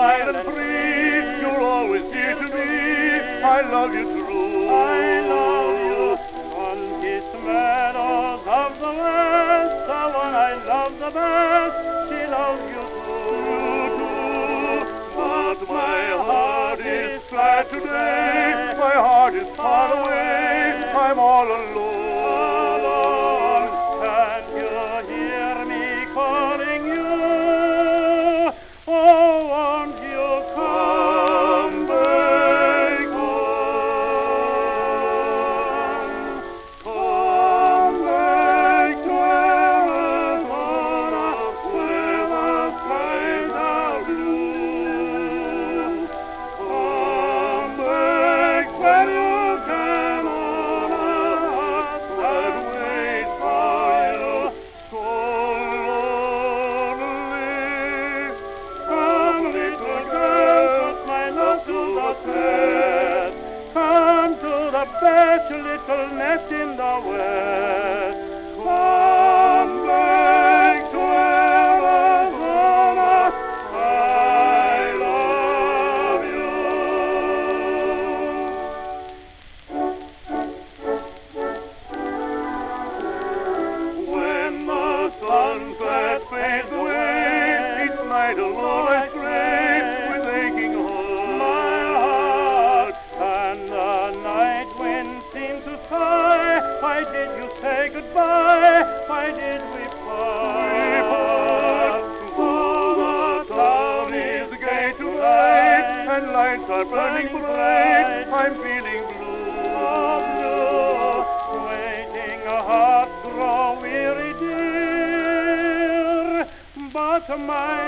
wild and free. You're always dear to me. I love you true. I love you. Sun-kissed meadows of the west, the one I love the best, she loves you too. But my heart is sad today. My heart is far away. I'm all alone. Can't you hear me calling you? Oh, won't you come back home? Come back to Arizona, where the skies are blue. Come back when you can on a heart that waits for you so lonely. Come, little girl, Put my love to the test. Come to the best little nest in the west. come back to Arizona. I love you. When the sunset fades away, each night alone I stray with aching heart. And the night wind seemed to sigh. Why did you say goodbye? Why did we part? Though the town is gay tonight and lights are burning bright, I'm feeling blue. Waiting hearts grow weary, dear, but my